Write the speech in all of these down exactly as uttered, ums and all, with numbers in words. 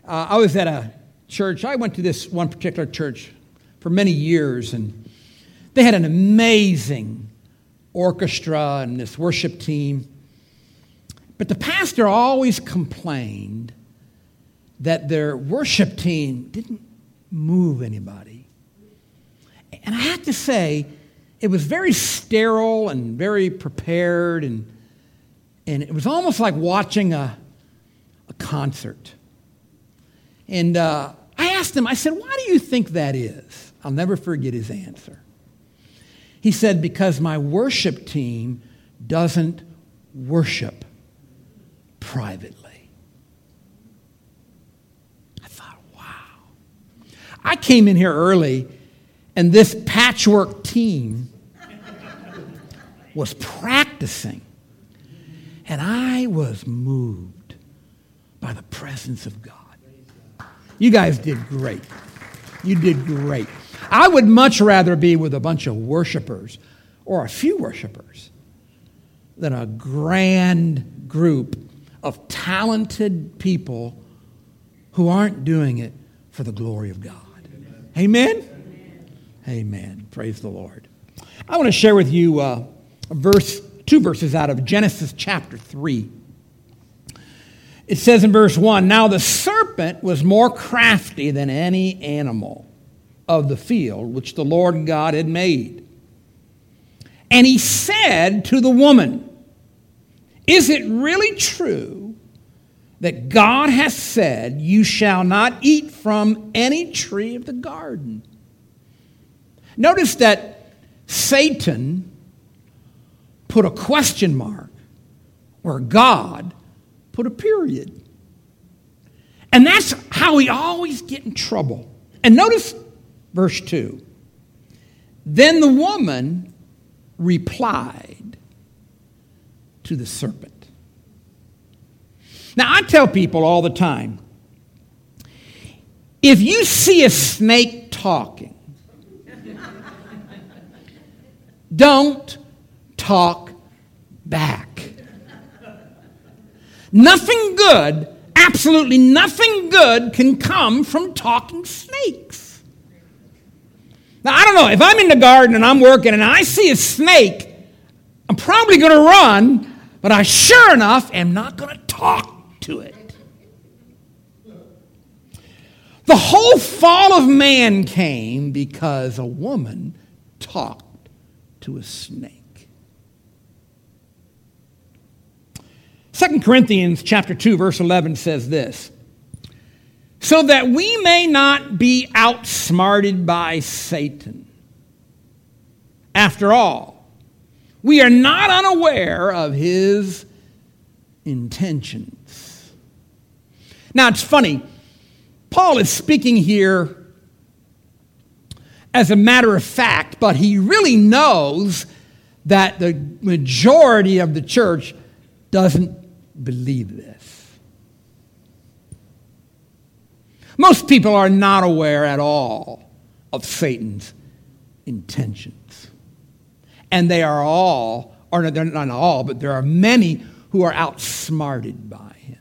Uh, I was at a church. I went to this one particular church for many years, and they had an amazing orchestra and this worship team. But the pastor always complained that their worship team didn't move anybody. And I have to say, it was very sterile and very prepared, and and it was almost like watching a, a concert. And uh, I asked him, I said, why do you think that is? I'll never forget his answer. He said, because my worship team doesn't worship privately. I thought, wow. I came in here early, and this patchwork team was practicing. And I was moved by the presence of God. You guys did great. You did great. I would much rather be with a bunch of worshipers or a few worshipers than a grand group of talented people who aren't doing it for the glory of God. Amen? Amen. Amen. Praise the Lord. I want to share with you uh, a verse, two verses out of Genesis chapter three. It says in verse one, now the serpent was more crafty than any animal of the field which the Lord God had made. And he said to the woman, is it really true that God has said, you shall not eat from any tree of the garden? Notice that Satan put a question mark where God put a period. And that's how we always get in trouble. And notice verse two. Then the woman replied to the serpent. Now, I tell people all the time, if you see a snake talking, don't talk back. Nothing good, absolutely nothing good can come from talking snakes. Now, I don't know, if I'm in the garden and I'm working and I see a snake, I'm probably going to run, but I sure enough am not going to talk to it. The whole fall of man came because a woman talked to a snake. Second Corinthians chapter two, verse eleven says this, so that we may not be outsmarted by Satan. After all, we are not unaware of his intentions. Now, it's funny. Paul is speaking here as a matter of fact, but he really knows that the majority of the church doesn't believe this. Most people are not aware at all of Satan's intentions. And they are all, or they're not all, but there are many who are outsmarted by him.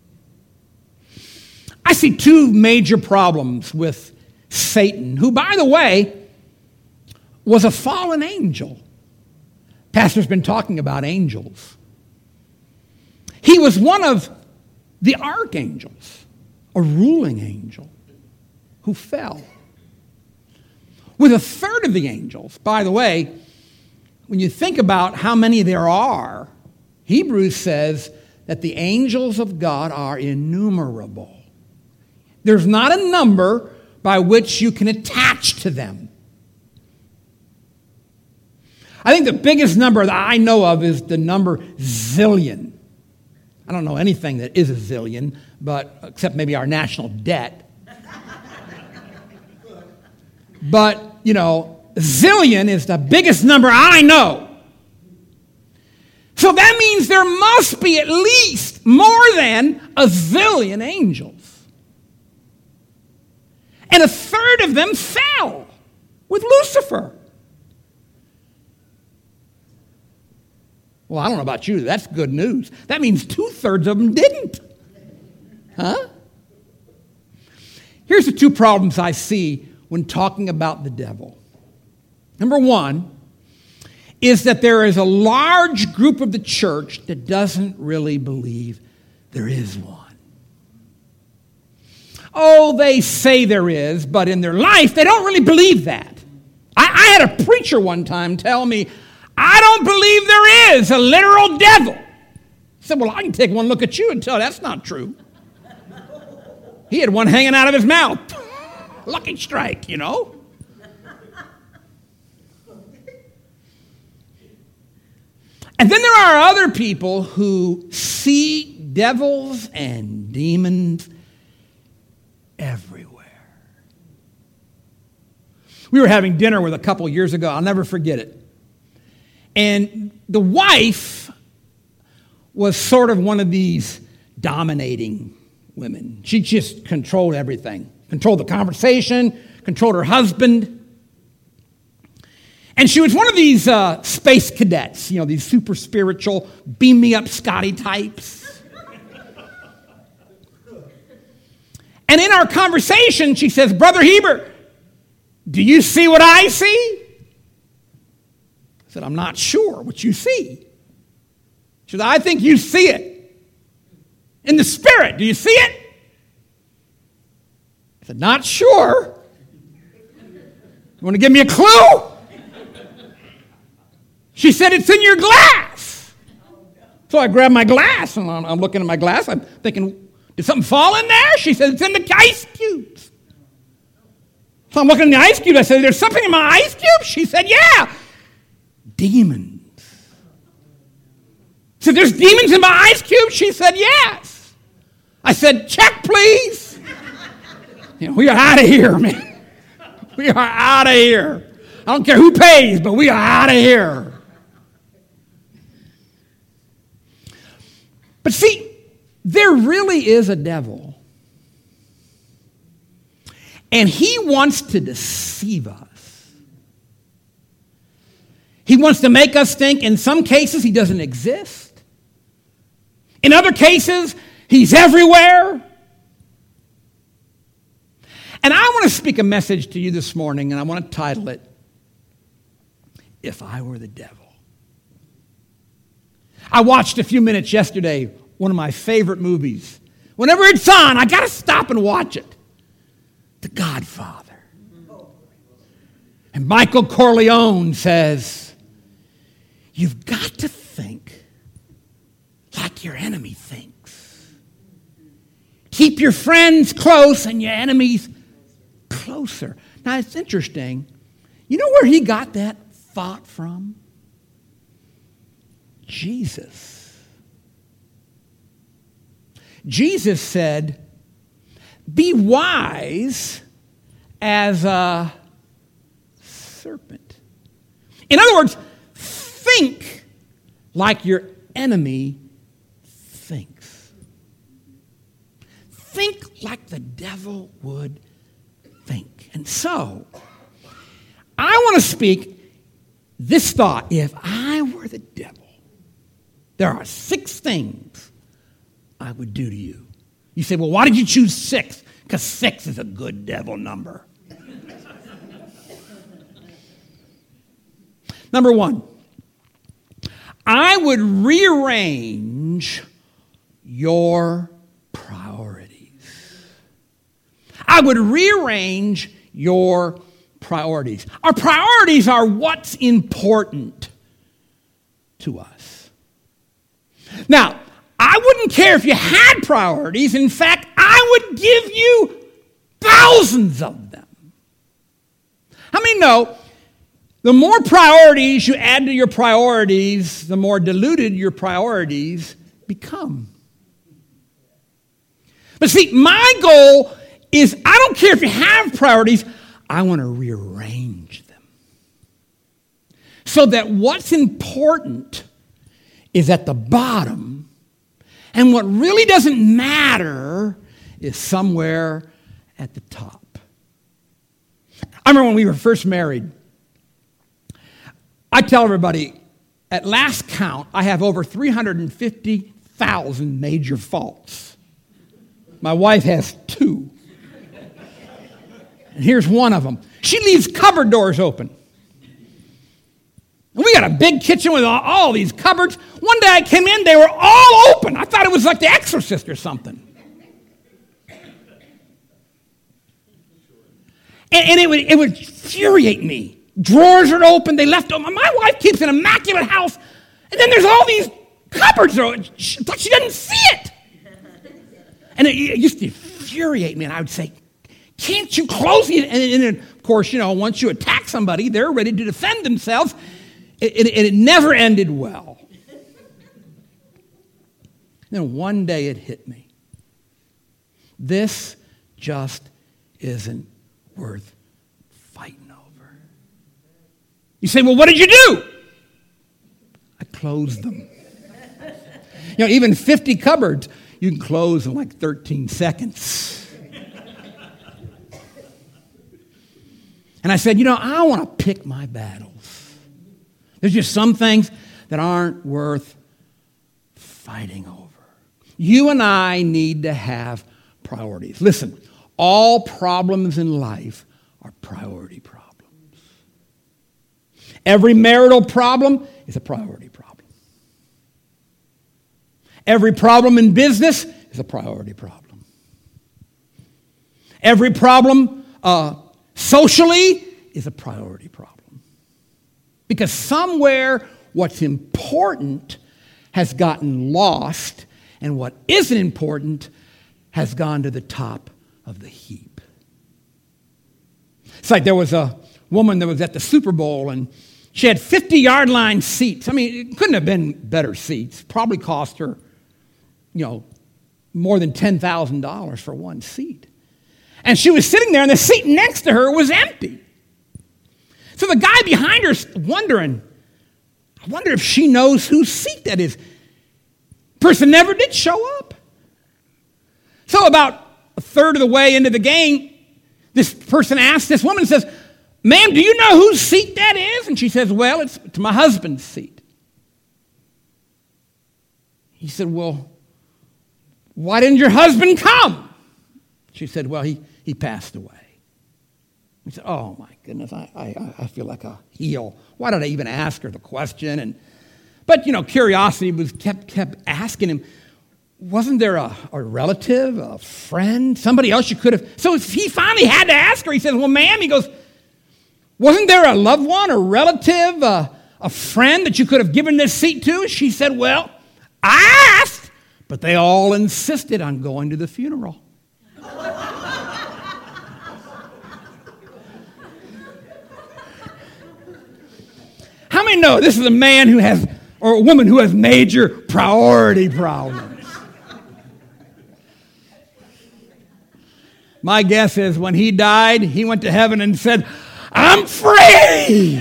I see two major problems with Satan, who, by the way, was a fallen angel. Pastor's been talking about angels. He was one of the archangels, a ruling angel, who fell. With a third of the angels, by the way, when you think about how many there are, Hebrews says that the angels of God are innumerable. There's not a number by which you can attach to them. I think the biggest number that I know of is the number zillion. I don't know anything that is a zillion, but except maybe our national debt. But, you know, zillion is the biggest number I know. So that means there must be at least more than a zillion angels. And a third of them fell with Lucifer. Well, I don't know about you. That's good news. That means two-thirds of them didn't. Huh? Here's the two problems I see when talking about the devil. Number one is that there is a large group of the church that doesn't really believe there is one. Oh, they say there is, but in their life, they don't really believe that. I, I had a preacher one time tell me, I don't believe there is a literal devil. I said, well, I can take one look at you and tell that's not true. He had one hanging out of his mouth. Lucky strike, you know. And then there are other people who see devils and demons everywhere. We were having dinner with a couple years ago. I'll never forget it. And the wife was sort of one of these dominating women. She just controlled everything. Controlled the conversation, controlled her husband. And she was one of these uh, space cadets, you know, these super spiritual, beam me up Scotty types. And in our conversation, she says, Brother Heber, do you see what I see? I said, I'm not sure what you see. She said, I think you see it. In the spirit, do you see it? I said, not sure. You want to give me a clue? She said, it's in your glass. So I grabbed my glass, and I'm, I'm looking at my glass. I'm thinking, did something fall in there? She said, it's in the ice cubes. So I'm looking in the ice cube. I said, there's something in my ice cube? She said, yeah. Demons. I said, there's demons in my ice cube? She said, yes. I said, check, please. You know, we are out of here, man. We are out of here. I don't care who pays, but we are out of here. But see, there really is a devil. And he wants to deceive us. He wants to make us think in some cases he doesn't exist. In other cases, he's everywhere. And I want to speak a message to you this morning, and I want to title it, If I Were the Devil. I watched a few minutes yesterday, one of my favorite movies. Whenever it's on, I got to stop and watch it. The Godfather. And Michael Corleone says, you've got to think like your enemy thinks. Keep your friends close and your enemies closer. Now, it's interesting. You know where he got that thought from? Jesus. Jesus said, be wise as a serpent. In other words, think like your enemy thinks. Think like the devil would think. And so, I want to speak this thought. If I were the devil, there are six things I would do to you. You say, well, why did you choose six? Because six is a good devil number. Number one, I would rearrange your priorities. I would rearrange your priorities. Our priorities are what's important to us. Now, I wouldn't care if you had priorities. In fact, I would give you thousands of them. How many know the more priorities you add to your priorities, the more diluted your priorities become? But see, my goal is I don't care if you have priorities. I want to rearrange them so that what's important is at the bottom. And what really doesn't matter is somewhere at the top. I remember when we were first married, I tell everybody, at last count, I have over three hundred fifty thousand major faults. My wife has two. And here's one of them. She leaves cupboard doors open. And we got a big kitchen with all, all these cupboards. One day I came in, they were all open. I thought it was like The Exorcist or something. And, and it would, it would infuriate me. Drawers are open, they left open. My wife keeps an immaculate house, and then there's all these cupboards. She, she doesn't see it. And it, it used to infuriate me, and I would say, can't you close it? And, and of course, you know, once you attack somebody, they're ready to defend themselves. It, it, it never ended well. Then one day it hit me. This just isn't worth fighting over. You say, well, what did you do? I closed them. You know, even fifty cupboards, you can close in like thirteen seconds. And I said, you know, I want to pick my battles. There's just some things that aren't worth fighting over. You and I need to have priorities. Listen, all problems in life are priority problems. Every marital problem is a priority problem. Every problem in business is a priority problem. Every problem uh, socially is a priority problem. Because somewhere what's important has gotten lost, and what isn't important has gone to the top of the heap. It's like there was a woman that was at the Super Bowl, and she had fifty-yard line seats. I mean, it couldn't have been better seats. Probably cost her, you know, more than ten thousand dollars for one seat. And she was sitting there, and the seat next to her was empty. So the guy behind her's wondering, I wonder if she knows whose seat that is. Person never did show up. So about a third of the way into the game, this person asks this woman, says, ma'am, do you know whose seat that is? And she says, well, it's to my husband's seat. He said, well, why didn't your husband come? She said, well, he, he passed away. He said, oh, my goodness, I, I, I feel like a heel. Why did I even ask her the question? And But, you know, curiosity was kept kept asking him, wasn't there a, a relative, a friend, somebody else you could have? So he finally had to ask her. He says, well, ma'am, he goes, wasn't there a loved one, a relative, a, a friend that you could have given this seat to? She said, well, I asked, but they all insisted on going to the funeral. How many know this is a man who has, or a woman who has major priority problems? My guess is when he died, he went to heaven and said, I'm free.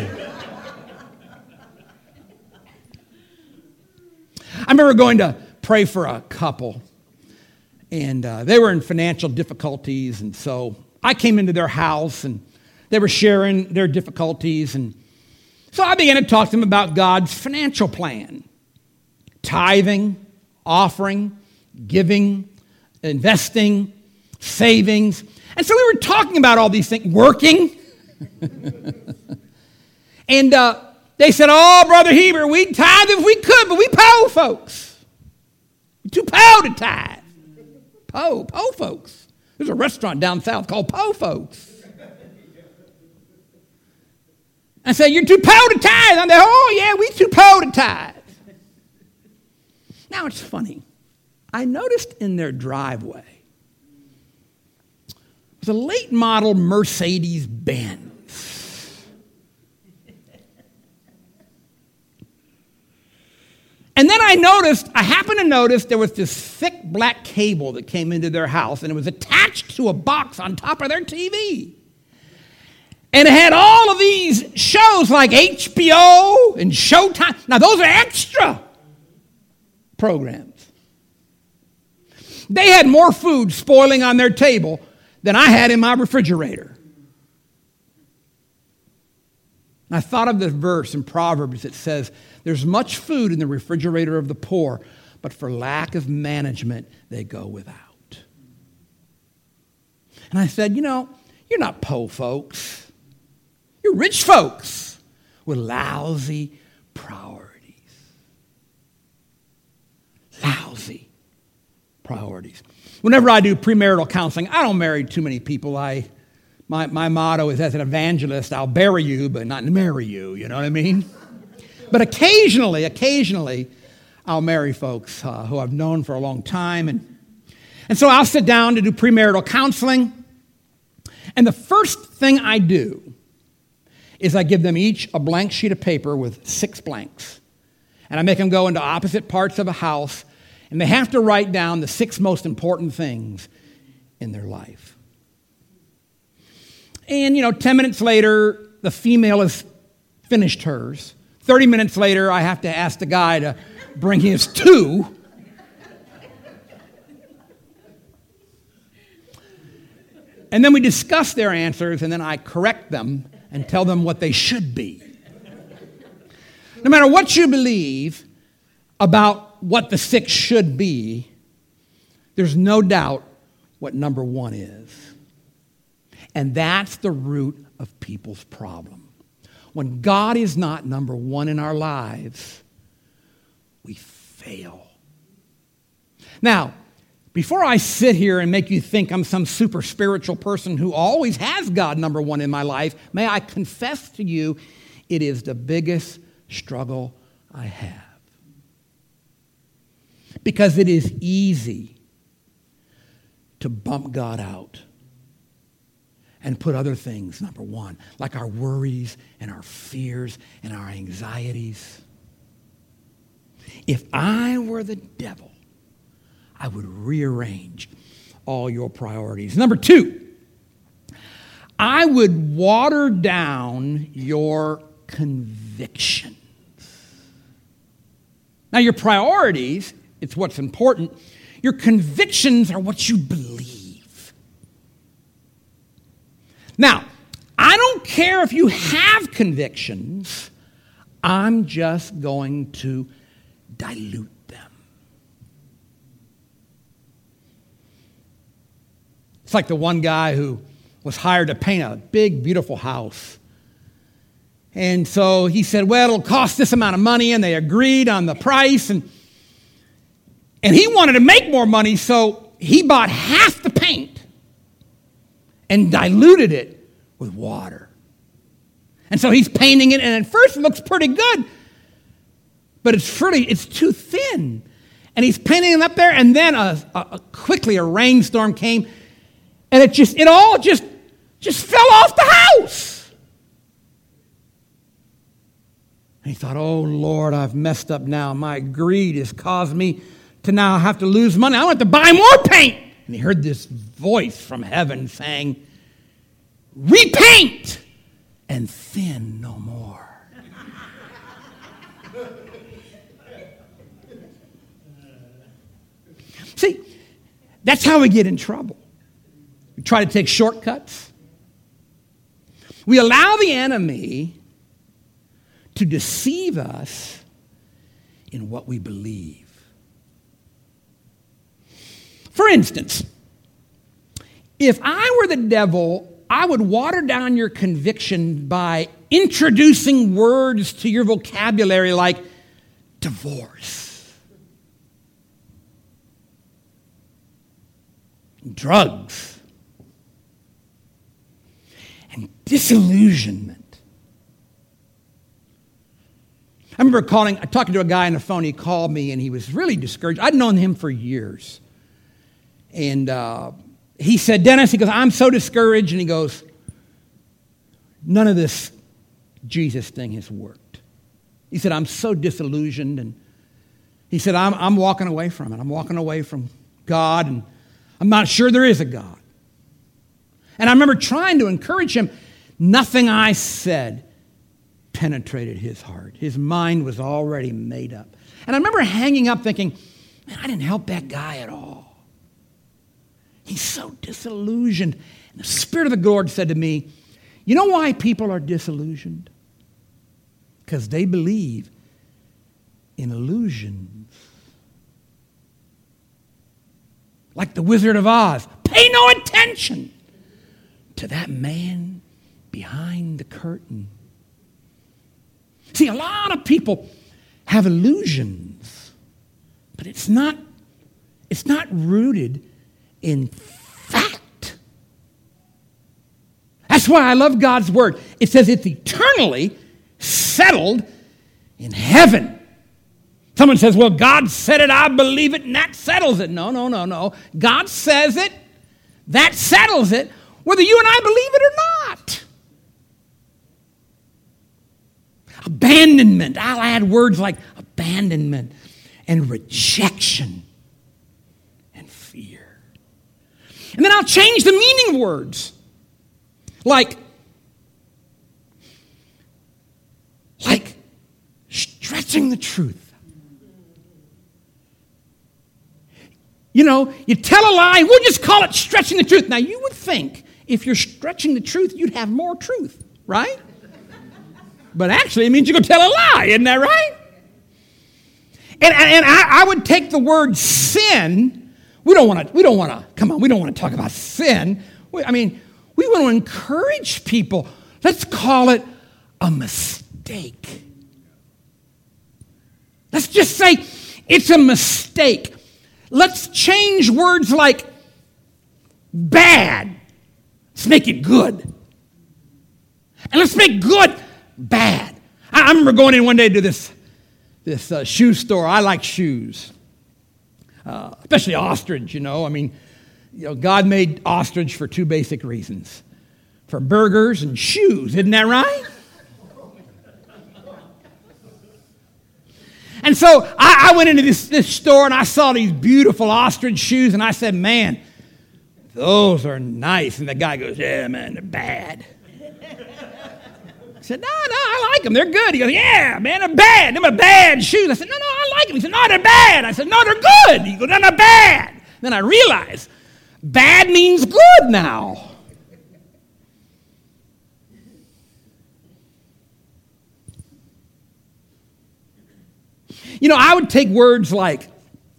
I remember going to pray for a couple, and uh, they were in financial difficulties, and so I came into their house, and they were sharing their difficulties, and so I began to talk to them about God's financial plan. Tithing, offering, giving, investing, savings. And so we were talking about all these things, working. and uh, they said, oh, Brother Heber, we'd tithe if we could, but we po folks. We're too po to tithe. Po, po folks. There's a restaurant down south called Po Folks. I said, you're too po to tithe. I'm like, oh, yeah, we too po to tithe. Now, it's funny. I noticed in their driveway was a late model Mercedes-Benz. And then I noticed, I happened to notice there was this thick black cable that came into their house, and it was attached to a box on top of their T V. And it had all of these shows like H B O and Showtime. Now, those are extra programs. They had more food spoiling on their table than I had in my refrigerator. And I thought of this verse in Proverbs that says, there's much food in the refrigerator of the poor, but for lack of management, they go without. And I said, you know, You're not po folks. You're rich folks with lousy priorities. Lousy priorities. Whenever I do premarital counseling, I don't marry too many people. I, my, my motto is, as an evangelist, I'll bury you, but not marry you. You know what I mean? But occasionally, occasionally, I'll marry folks uh, who I've known for a long time. And, and so I'll sit down to do premarital counseling. And the first thing I do is I give them each a blank sheet of paper with six blanks. And I make them go into opposite parts of a house, and they have to write down the six most important things in their life. And, you know, ten minutes later, the female has finished hers. thirty minutes later, I have to ask the guy to bring his two. And then we discuss their answers, and then I correct them and tell them what they should be. No matter what you believe about what the six should be, there's no doubt what number one is. And that's the root of people's problem. When God is not number one in our lives, we fail. Now, before I sit here and make you think I'm some super spiritual person who always has God number one in my life, may I confess to you, it is the biggest struggle I have. Because it is easy to bump God out and put other things number one, like our worries and our fears and our anxieties. If I were the devil, I would rearrange all your priorities. Number two, I would water down your convictions. Now, your priorities, it's what's important. Your convictions are what you believe. Now, I don't care if you have convictions. I'm just going to dilute them. It's like the one guy who was hired to paint a big, beautiful house. And so he said, well, it'll cost this amount of money, and they agreed on the price. And, and he wanted to make more money, so he bought half the paint and diluted it with water. And so he's painting it, and at first it looks pretty good, but it's pretty, it's too thin. And he's painting it up there, and then a, a, a, quickly a rainstorm came, and it just, it all just, just fell off the house. And he thought, oh, Lord, I've messed up now. My greed has caused me to now have to lose money. I want to buy more paint. And he heard this voice from heaven saying, repaint and thin no more. See, that's how we get in trouble. We try to take shortcuts. We allow the enemy to deceive us in what we believe. For instance, if I were the devil, I would water down your conviction by introducing words to your vocabulary like divorce, drugs, and disillusionment. I remember calling, talking to a guy on the phone. He called me, and he was really discouraged. I'd known him for years. And uh, he said, Dennis, he goes, I'm so discouraged. And he goes, none of this Jesus thing has worked. He said, I'm so disillusioned. And he said, I'm, I'm walking away from it. I'm walking away from God, and I'm not sure there is a God. And I remember trying to encourage him. Nothing I said penetrated his heart. His mind was already made up. And I remember hanging up thinking, man, I didn't help that guy at all. He's so disillusioned. And the Spirit of the Lord said to me, you know why people are disillusioned? Because they believe in illusions. Like the Wizard of Oz. Pay no attention to that man behind the curtain. See, a lot of people have illusions, but it's not, it's not rooted in fact. That's why I love God's word. It says it's eternally settled in heaven. Someone says, well, God said it, I believe it, and that settles it. No, no, no, no. God says it, that settles it, whether you and I believe it or not. Abandonment. I'll add words like abandonment and rejection and fear. And then I'll change the meaning words. Like, like stretching the truth. You know, you tell a lie, we'll just call it stretching the truth. Now, you would think if you're stretching the truth, you'd have more truth, right? But actually, it means you're going to tell a lie, isn't that right? And, and I, I would take the word sin. We don't want to, we don't want to, come on, we don't want to talk about sin. We, I mean, we want to encourage people. Let's call it a mistake. Let's just say it's a mistake. Let's change words like bad. Let's make it good. And let's make good bad. I, I remember going in one day to this, this uh, shoe store. I like shoes, uh, especially ostrich, you know. I mean, you know, God made ostrich for two basic reasons. For burgers and shoes. Isn't that right? And so I, I went into this, this store and I saw these beautiful ostrich shoes and I said, man, those are nice. And the guy goes, yeah, man, they're bad. I said, no, no, I like them. They're good. He goes, yeah, man, they're bad. They're bad shoes. I said, no, no, I like them. He said, no, they're bad. I said, no, they're good. He goes, no, they're bad. Then I realized bad means good now. You know, I would take words like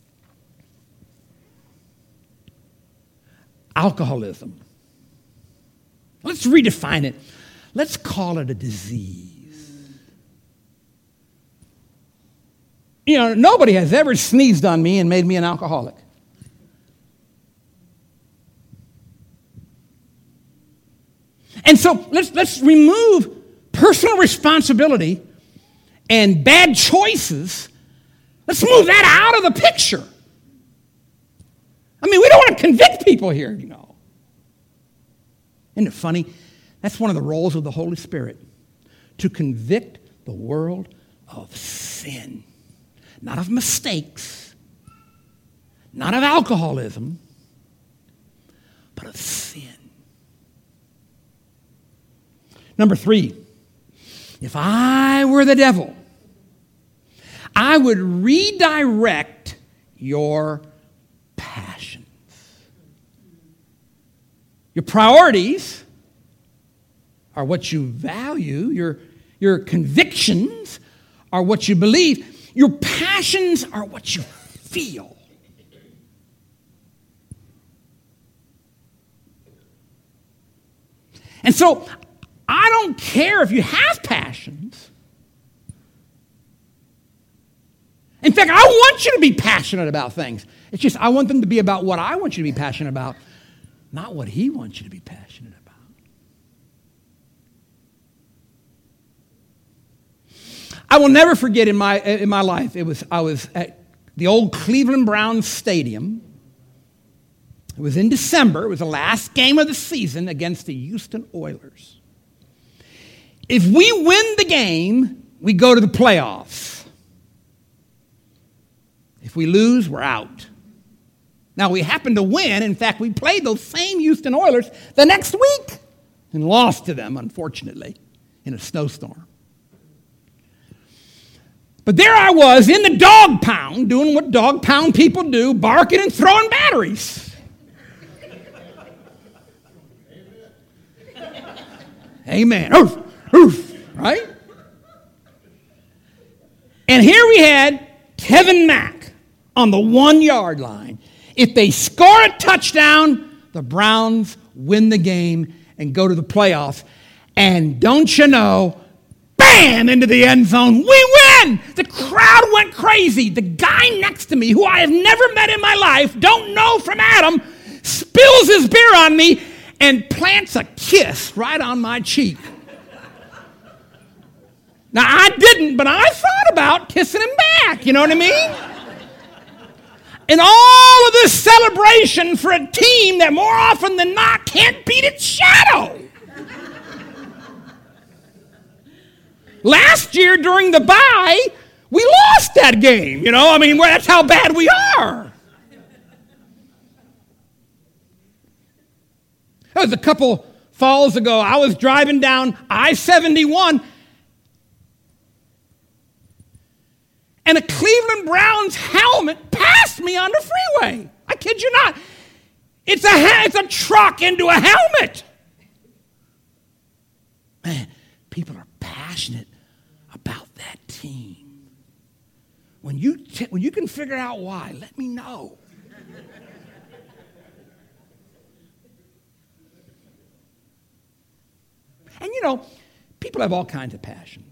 alcoholism. Let's redefine it. Let's call it a disease. You know, nobody has ever sneezed on me and made me an alcoholic. And so let's, let's remove personal responsibility and bad choices. Let's move that out of the picture. I mean, we don't want to convict people here, you know. Isn't it funny? That's one of the roles of the Holy Spirit, to convict the world of sin. Not of mistakes, not of alcoholism, but of sin. Number three, if I were the devil, I would redirect your passions. Your priorities are what you value. Your, your convictions are what you believe. Your passions are what you feel. And so, I don't care if you have passions. In fact, I want you to be passionate about things. It's just I want them to be about what I want you to be passionate about, not what he wants you to be passionate about. I will never forget in my in my life, it was I was at the old Cleveland Browns Stadium. It was in December. It was the last game of the season against the Houston Oilers. If we win the game, we go to the playoffs. If we lose, we're out. Now, we happened to win. In fact, we played those same Houston Oilers the next week and lost to them, unfortunately, in a snowstorm. But there I was in the dog pound, doing what dog pound people do, barking and throwing batteries. Amen. Oof, oof, right? And here we had Kevin Mack on the one-yard line. If they score a touchdown, the Browns win the game and go to the playoffs. And don't you know, bam, into the end zone. We win! The crowd went crazy. The guy next to me, who I have never met in my life, don't know from Adam, spills his beer on me and plants a kiss right on my cheek. Now, I didn't, but I thought about kissing him back. You know what I mean? And all of this celebration for a team that more often than not can't beat its shadow. Last year during the bye, we lost that game. You know, I mean, that's how bad we are. That was a couple falls ago. I was driving down I seventy-one, and a Cleveland Browns helmet passed me on the freeway. I kid you not. It's a, it's a truck into a helmet. Man, people are passionate about that team. When you, t- when you can figure out why, let me know. And you know, people have all kinds of passions.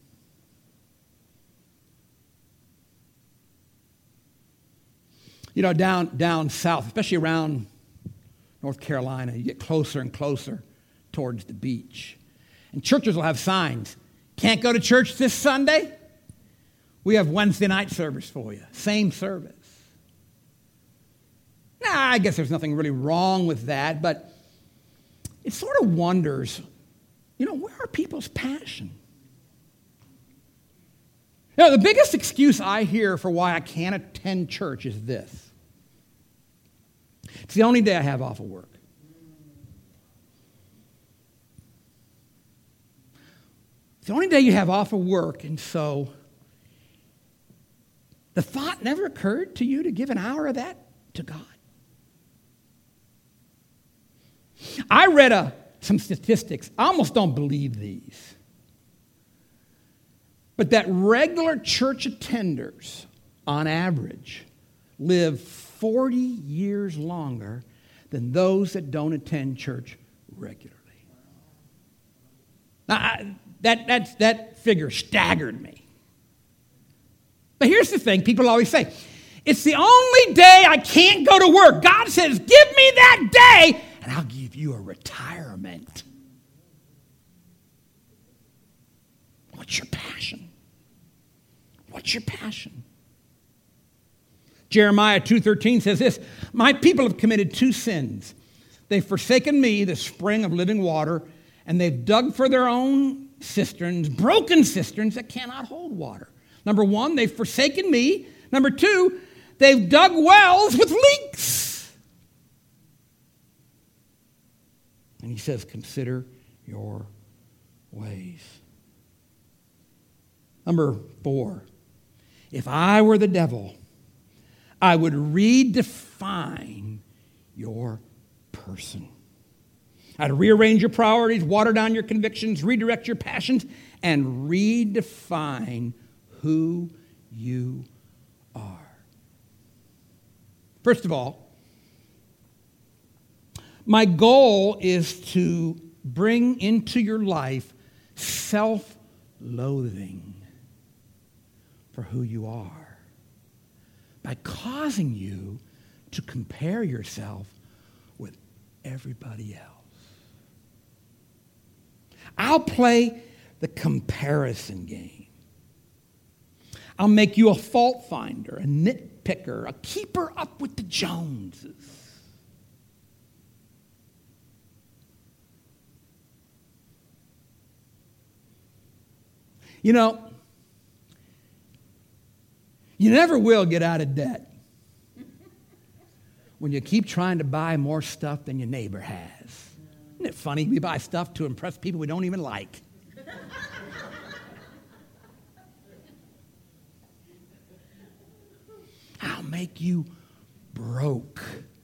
You know, down, down south, especially around North Carolina, you get closer and closer towards the beach. And churches will have signs. Can't go to church this Sunday? We have Wednesday night service for you. Same service. Now, I guess there's nothing really wrong with that, but it sort of wonders, you know, where are people's passion? You know, the biggest excuse I hear for why I can't attend church is this. It's the only day I have off of work. It's the only day you have off of work, and so the thought never occurred to you to give an hour of that to God. I read a, some statistics. I almost don't believe these. But that regular church attenders, on average, live forty years longer than those that don't attend church regularly. Now, I, that, that, that figure staggered me. But here's the thing people always say, it's the only day I can't go to work. God says, give me that day, and I'll give you a retirement. What's your passion? What's your passion? Jeremiah two thirteen says this, my people have committed two sins. They've forsaken me, the spring of living water, and they've dug for their own cisterns, broken cisterns that cannot hold water. Number one, they've forsaken me. Number two, they've dug wells with leaks. And he says, consider your ways. Number four, if I were the devil, I would redefine your person. I'd rearrange your priorities, water down your convictions, redirect your passions, and redefine who you are. First of all, my goal is to bring into your life self-loathing for who you are by causing you to compare yourself with everybody else. I'll play the comparison game. I'll make you a fault finder, a nitpicker, a keeper up with the Joneses. You know, you never will get out of debt when you keep trying to buy more stuff than your neighbor has. Isn't it funny? We buy stuff to impress people we don't even like. I'll make you broke.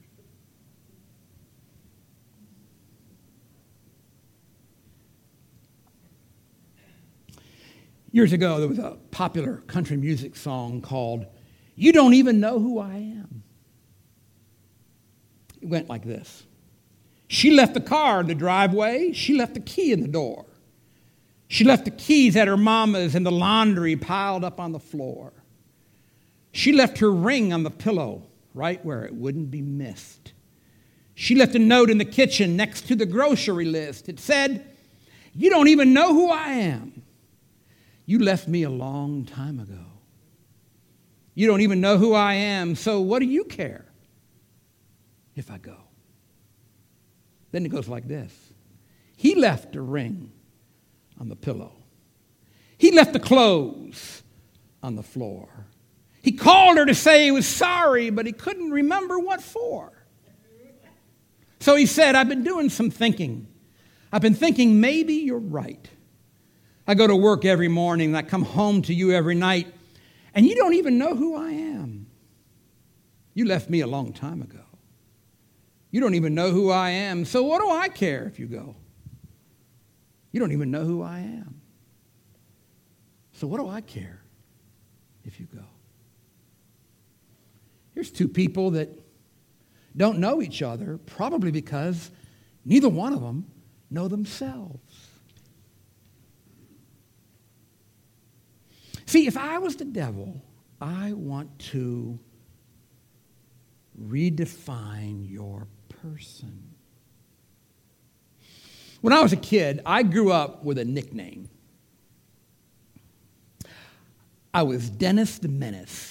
Years ago, there was a popular country music song called You Don't Even Know Who I Am. It went like this. She left the car in the driveway. She left the key in the door. She left the keys at her mama's and the laundry piled up on the floor. She left her ring on the pillow right where it wouldn't be missed. She left a note in the kitchen next to the grocery list. It said, "You don't even know who I am. You left me a long time ago. You don't even know who I am, so what do you care if I go?" Then it goes like this. He left a ring on the pillow. He left the clothes on the floor. He called her to say he was sorry, but he couldn't remember what for. So he said, "I've been doing some thinking. I've been thinking maybe you're right. I go to work every morning and I come home to you every night, and you don't even know who I am. You left me a long time ago. You don't even know who I am, so what do I care if you go? You don't even know who I am. So what do I care if you go?" Here's two people that don't know each other, probably because neither one of them know themselves. See, if I was the devil, I want to redefine your person. When I was a kid, I grew up with a nickname. I was Dennis the Menace.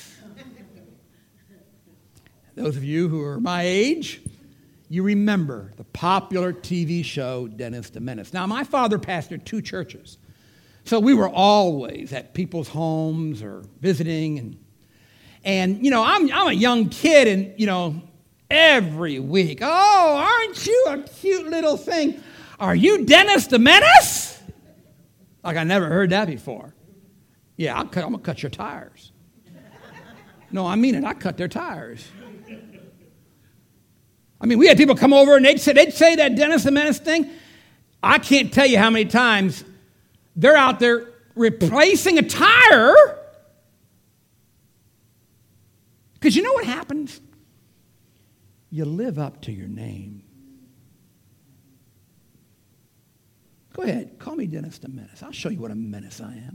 Those of you who are my age, you remember the popular T V show Dennis the Menace. Now, my father pastored two churches, so we were always at people's homes or visiting. And, and you know, I'm, I'm a young kid, and, you know, every week, "Oh, aren't you a cute little thing? Are you Dennis the Menace?" Like, I never heard that before. "Yeah, I'll cut, I'm going to cut your tires." No, I mean it. I cut their tires. I mean, we had people come over and they'd say, they'd say that Dennis the Menace thing. I can't tell you how many times they're out there replacing a tire. Because you know what happens? You live up to your name. Go ahead, call me Dennis the Menace. I'll show you what a menace I am.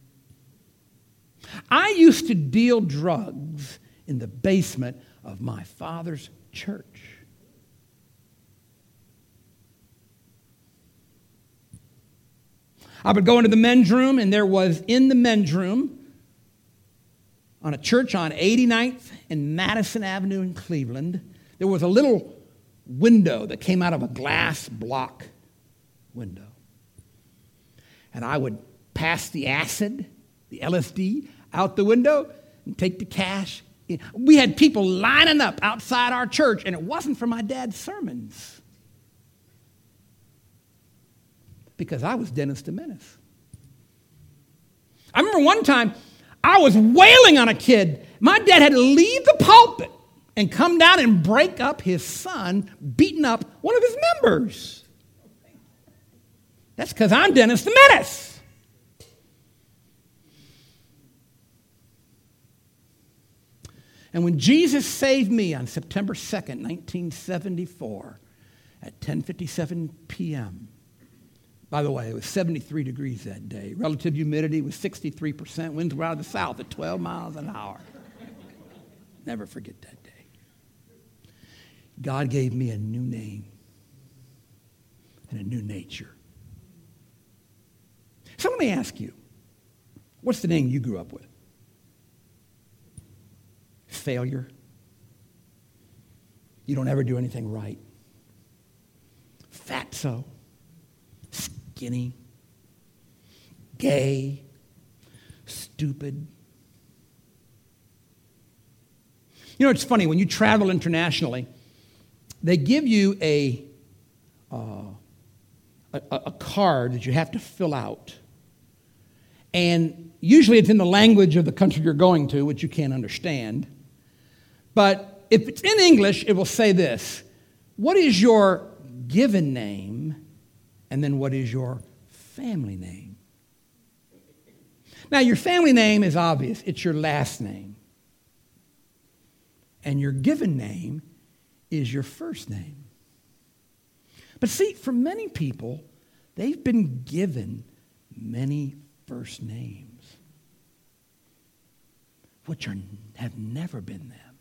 I used to deal drugs in the basement of my father's church. I would go into the men's room, and there was in the men's room on a church on eighty-ninth and Madison Avenue in Cleveland, there was a little window that came out of a glass block window. And I would pass the acid, the L S D, out the window and take the cash. We had people lining up outside our church, and it wasn't for my dad's sermons. Because I was Dennis the Menace. I remember one time I was wailing on a kid. My dad had to leave the pulpit and come down and break up his son beating up one of his members. That's because I'm Dennis the Menace. And when Jesus saved me on September second, nineteen seventy-four, at ten fifty-seven p.m., by the way, it was seventy-three degrees that day. Relative humidity was sixty-three percent. Winds were out of the south at twelve miles an hour. Never forget that day. God gave me a new name and a new nature. So let me ask you, what's the name you grew up with? Failure. You don't ever do anything right. Fatso. Skinny. Gay. Stupid. You know, it's funny, when you travel internationally, they give you a, uh, a, a card that you have to fill out. And usually it's in the language of the country you're going to, which you can't understand. But if it's in English, it will say this: what is your given name? And then what is your family name? Now, your family name is obvious. It's your last name. And your given name is your first name. But see, for many people, they've been given many first names, which are, have never been them.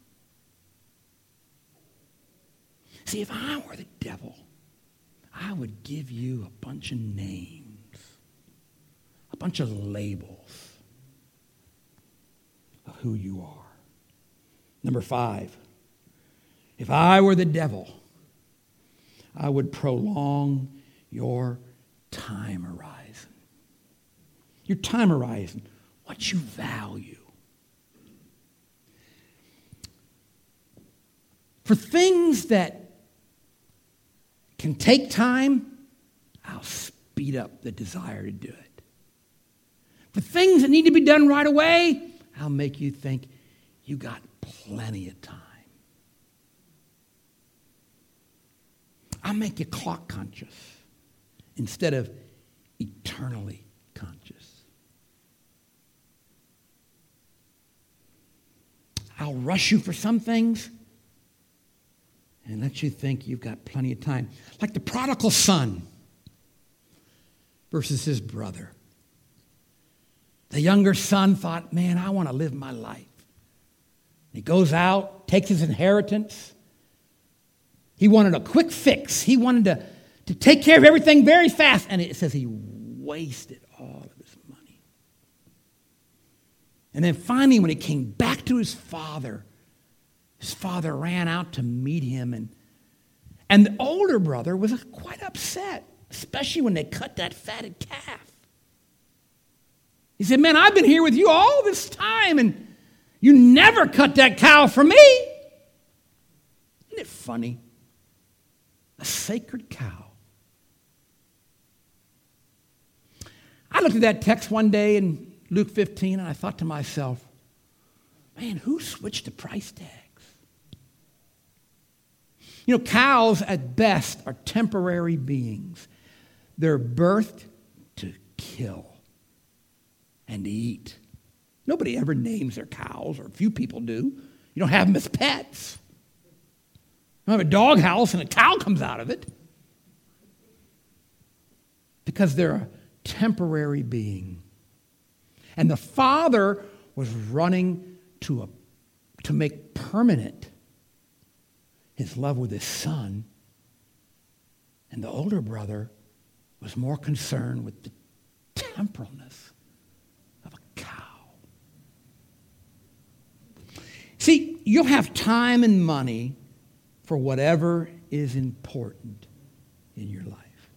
See, if I were the devil, I would give you a bunch of names, a bunch of labels of who you are. Number five, if I were the devil, I would prolong your time horizon. Your time horizon, what you value. For things that can take time, I'll speed up the desire to do it. For things that need to be done right away, I'll make you think you got plenty of time. I'll make you clock conscious instead of eternally conscious. I'll rush you for some things and let you think you've got plenty of time. Like the prodigal son versus his brother. The younger son thought, man, I want to live my life. He goes out, takes his inheritance. He wanted a quick fix. He wanted to, to take care of everything very fast. And it says he wasted all of his money. And then finally, when he came back to his father, his father ran out to meet him. And, and the older brother was quite upset, especially when they cut that fatted calf. He said, man, I've been here with you all this time, and you never cut that cow for me. Isn't it funny? A sacred cow. I looked at that text one day in Luke fifteen, and I thought to myself, man, who switched the price tags? You know, cows at best are temporary beings. They're birthed to kill and to eat. Nobody ever names their cows, or few people do. You don't have them as pets. You don't have a dog house and a cow comes out of it. Because they're a temporary being. And the father was running to, a, to make permanent his love with his son. And the older brother was more concerned with the temporalness of a cow. See, you'll have time and money for whatever is important in your life.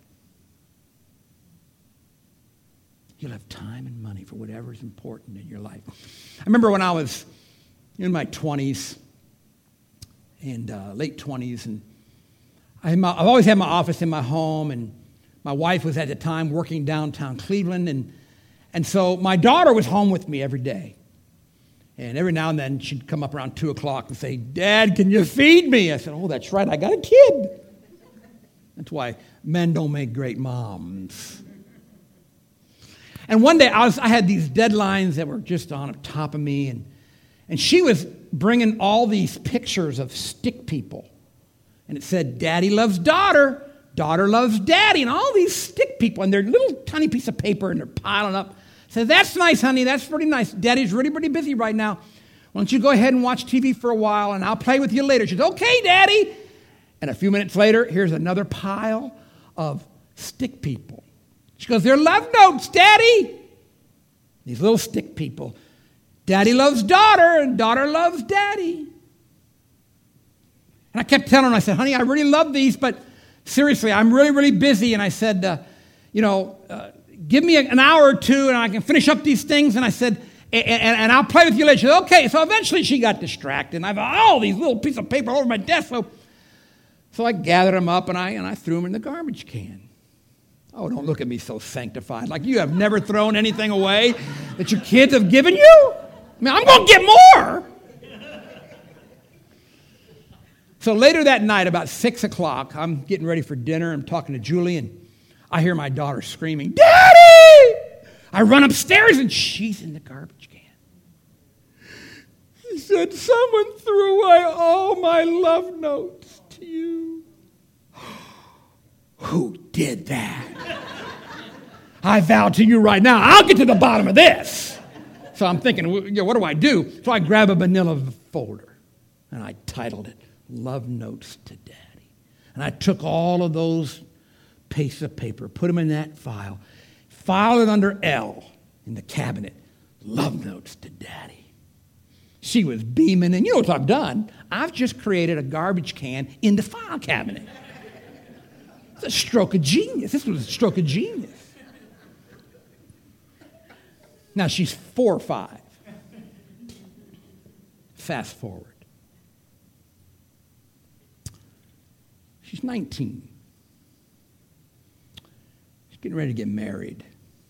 You'll have time and money for whatever is important in your life. I remember when I was in my twenties and uh, late twenties, and I had my, I've always had my office in my home, and my wife was at the time working downtown Cleveland, and, and so my daughter was home with me every day. And every now and then she'd come up around two o'clock and say, Dad, can you feed me? I said, oh, that's right, I got a kid. That's why men don't make great moms. And one day I was I had these deadlines that were just on top of me, and, and she was bringing all these pictures of stick people. And it said, Daddy loves daughter, daughter loves daddy, and all these stick people, and they're little tiny piece of paper, and they're piling up. I said, that's nice, honey, that's pretty nice. Daddy's really, really busy right now. Why don't you go ahead and watch T V for a while, and I'll play with you later. She said, okay, Daddy. And a few minutes later, here's another pile of stick people. She goes, they're love notes, Daddy. These little stick people. Daddy loves daughter, and daughter loves daddy. And I kept telling her, I said, honey, I really love these, but seriously, I'm really, really busy. And I said, uh, you know, uh, give me an hour or two, and I can finish up these things. And I said, and, and, and I'll play with you later. She said, okay. So eventually she got distracted, and I've all these little pieces of paper all over my desk. So, so I gathered them up, and I, and I threw them in the garbage can. Oh, don't look at me so sanctified. Like you have never thrown anything away that your kids have given you? I mean, I'm going to get more. So later that night, about six o'clock, I'm getting ready for dinner. I'm talking to Julie, and I hear my daughter screaming, Daddy! I run upstairs, and she's in the garbage can. She said, someone threw away all my love notes to you. Who did that? I vow to you right now, I'll get to the bottom of this. So I'm thinking, you know, what do I do? So I grab a manila folder, and I titled it, Love Notes to Daddy. And I took all of those pieces of paper, put them in that file, filed it under L in the cabinet, Love Notes to Daddy. She was beaming, and you know what I've done? I've just created a garbage can in the file cabinet. It's a stroke of genius. This was a stroke of genius. Now she's four or five. Fast forward. She's nineteen. She's getting ready to get married.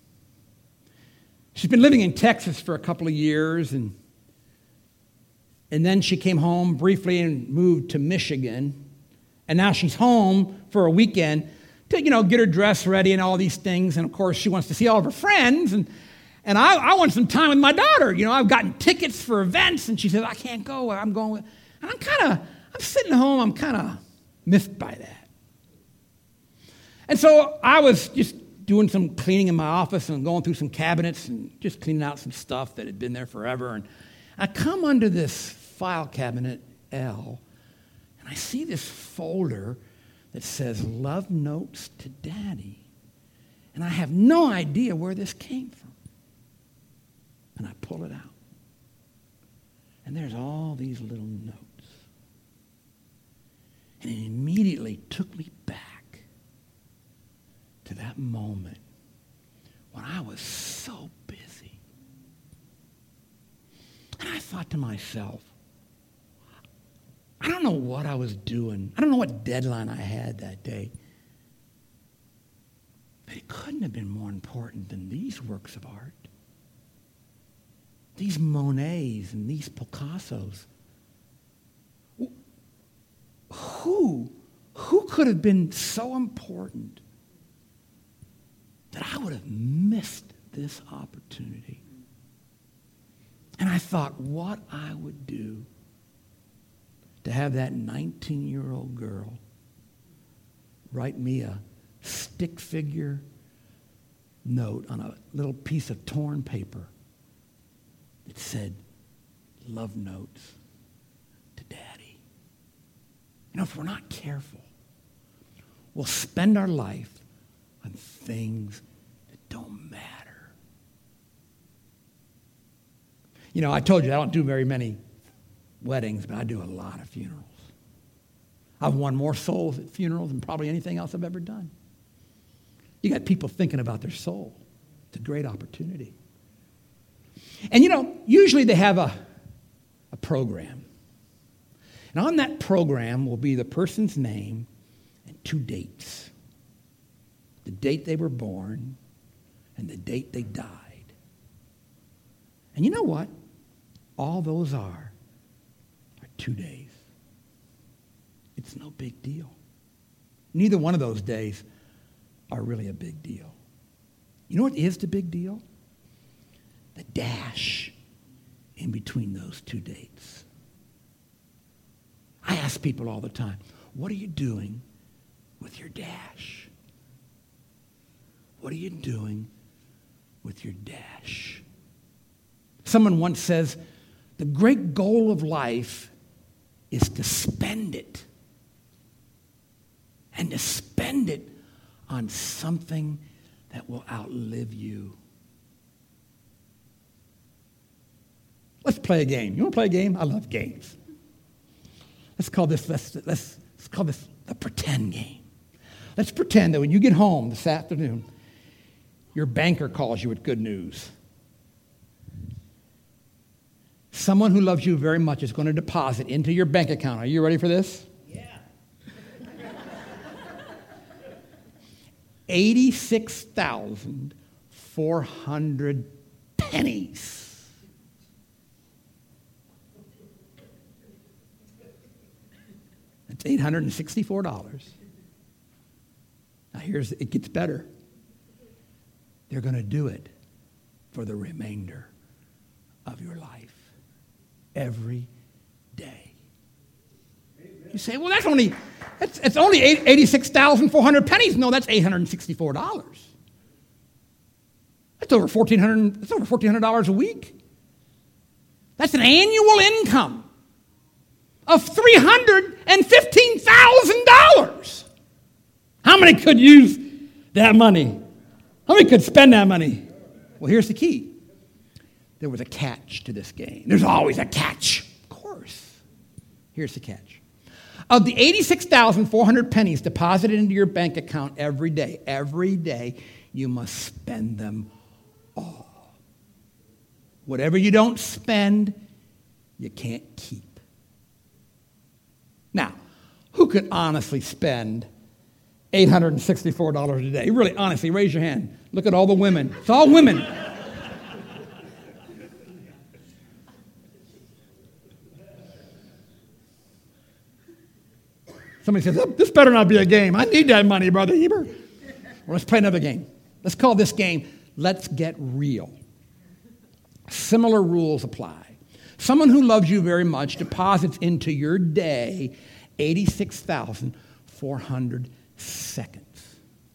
She's been living in Texas for a couple of years, and, and then she came home briefly and moved to Michigan. And now she's home for a weekend to, you know, get her dress ready and all these things. And, of course, she wants to see all of her friends. And, and I, I want some time with my daughter. You know, I've gotten tickets for events. And she says, I can't go. I'm going with... And I'm kind of, I'm sitting at home. I'm kind of miffed by that. And so I was just doing some cleaning in my office and going through some cabinets and just cleaning out some stuff that had been there forever. And I come under this file cabinet, L, and I see this folder that says Love Notes to Daddy. And I have no idea where this came from. And I pull it out. And there's all these little notes. And it immediately took me back to that moment when I was so busy. And I thought to myself, I don't know what I was doing. I don't know what deadline I had that day. But it couldn't have been more important than these works of art. These Monets and these Picassos. Who, who could have been so important that I would have missed this opportunity? And I thought what I would do to have that nineteen-year-old girl write me a stick figure note on a little piece of torn paper that said, Love Notes to Daddy. You know, if we're not careful, we'll spend our life on things that don't matter. You know, I told you I don't do very many weddings, but I do a lot of funerals. I've won more souls at funerals than probably anything else I've ever done. You got people thinking about their soul. It's a great opportunity. And you know, usually they have a, a program. And on that program will be the person's name and two dates. The date they were born and the date they died. And you know what? All those are two days. It's no big deal. Neither one of those days are really a big deal. You know what is the big deal? The dash in between those two dates. I ask people all the time, what are you doing with your dash? What are you doing with your dash? Someone once says, the great goal of life is to spend it. And to spend it on something that will outlive you. Let's play a game. You want to play a game? I love games. Let's call this, let's, let's, let's call this the pretend game. Let's pretend that when you get home this afternoon, your banker calls you with good news. Someone who loves you very much is going to deposit into your bank account. Are you ready for this? Yeah. eighty-six thousand four hundred pennies. That's eight hundred sixty-four dollars. Now here's, it gets better. They're going to do it for the remainder of your life. Every day. You say, well, that's only It's, it's only eighty-six thousand four hundred pennies. No, that's eight hundred sixty-four dollars. That's over fourteen hundred dollars. That's over fourteen hundred dollars a week. That's an annual income of three hundred fifteen thousand dollars. How many could use that money? How many could spend that money? Well, here's the key. There was a catch to this game. There's always a catch. Of course. Here's the catch. Of the eighty-six thousand four hundred pennies deposited into your bank account every day, every day, you must spend them all. Whatever you don't spend, you can't keep. Now, who could honestly spend eight hundred sixty-four dollars a day? Really, honestly, raise your hand. Look at all the women. It's all women. Somebody says, oh, this better not be a game. I need that money, Brother Heber. Well, let's play another game. Let's call this game, Let's Get Real. Similar rules apply. Someone who loves you very much deposits into your day eighty-six thousand four hundred seconds.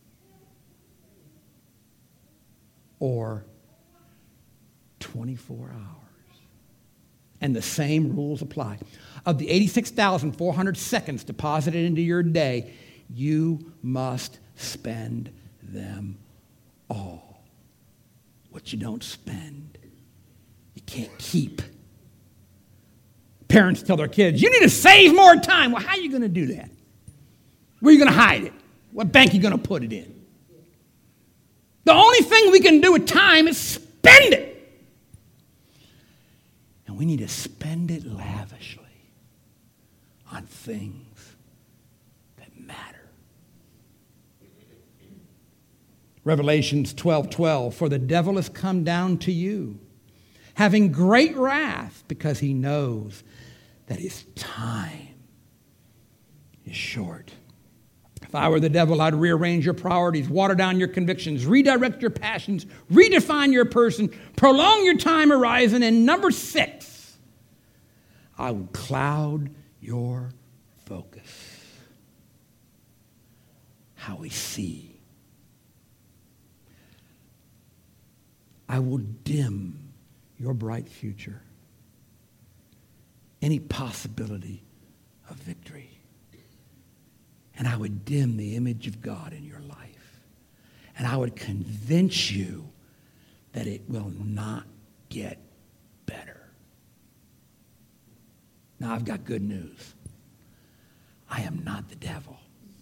Or twenty-four hours. And the same rules apply. Of the eighty-six thousand four hundred seconds deposited into your day, you must spend them all. What you don't spend, you can't keep. Parents tell their kids, you need to save more time. Well, how are you going to do that? Where are you going to hide it? What bank are you going to put it in? The only thing we can do with time is spend it. And we need to spend it lavishly on things that matter. Revelations twelve twelve, for the devil has come down to you, having great wrath, because he knows that his time is short. If I were the devil, I'd rearrange your priorities, water down your convictions, redirect your passions, redefine your person, prolong your time horizon, and number six, I would cloud your focus. How we see. I will dim your bright future. Any possibility of victory. And I would dim the image of God in your life. And I would convince you that it will not get better. Now, I've got good news. I am not the devil.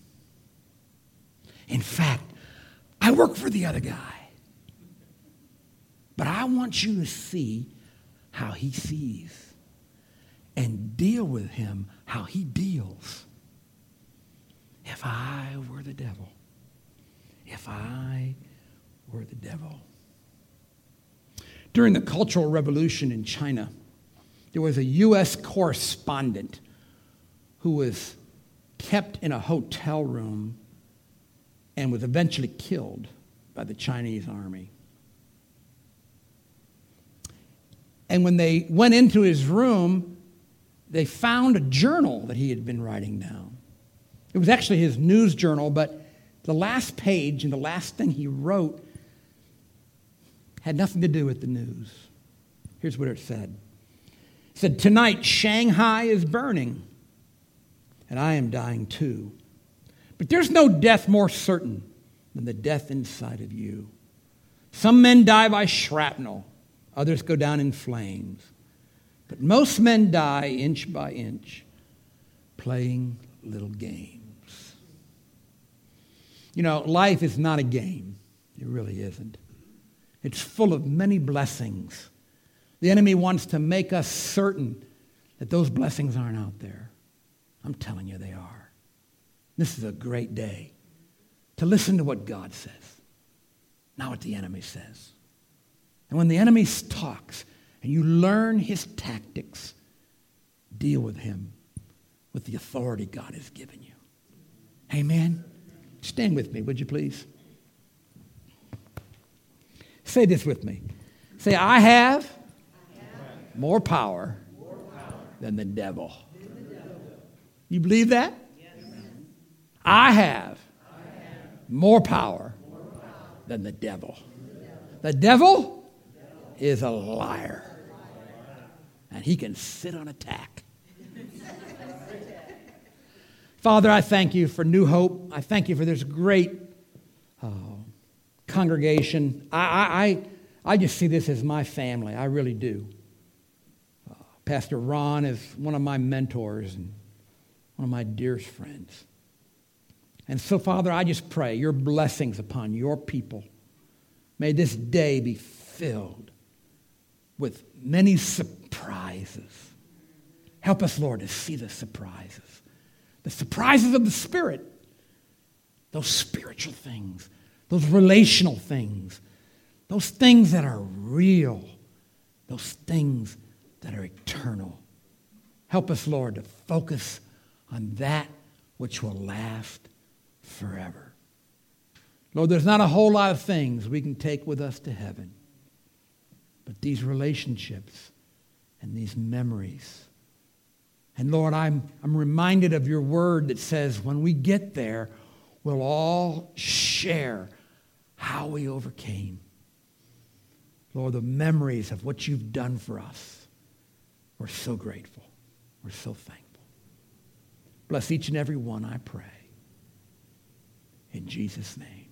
In fact, I work for the other guy. But I want you to see how he sees and deal with him how he deals. If I were the devil, if I were the devil. During the Cultural Revolution in China, there was a U S correspondent who was kept in a hotel room and was eventually killed by the Chinese army. And when they went into his room, they found a journal that he had been writing down. It was actually his news journal, but the last page and the last thing he wrote had nothing to do with the news. Here's what it said. It said, tonight Shanghai is burning, and I am dying too. But there's no death more certain than the death inside of you. Some men die by shrapnel, others go down in flames. But most men die inch by inch, playing little games. You know, life is not a game. It really isn't. It's full of many blessings. The enemy wants to make us certain that those blessings aren't out there. I'm telling you they are. This is a great day to listen to what God says, not what the enemy says. And when the enemy talks and you learn his tactics, deal with him with the authority God has given you. Amen? Stand with me, would you please? Say this with me. Say, I have, I have more, power more power than the devil. Than the devil. You believe that? Yes. I have more power than the devil. The devil is a liar. And he can sit on a tack. Father, I thank you for New Hope. I thank you for this great uh, congregation. I, I, I, I just see this as my family. I really do. Uh, Pastor Ron is one of my mentors and one of my dearest friends. And so, Father, I just pray your blessings upon your people. May this day be filled with many surprises. Help us, Lord, to see the surprises. The surprises of the Spirit. Those spiritual things. Those relational things. Those things that are real. Those things that are eternal. Help us, Lord, to focus on that which will last forever. Lord, there's not a whole lot of things we can take with us to heaven. But these relationships and these memories. And Lord, I'm, I'm reminded of your word that says when we get there, we'll all share how we overcame. Lord, the memories of what you've done for us. We're so grateful. We're so thankful. Bless each and every one, I pray. In Jesus' name.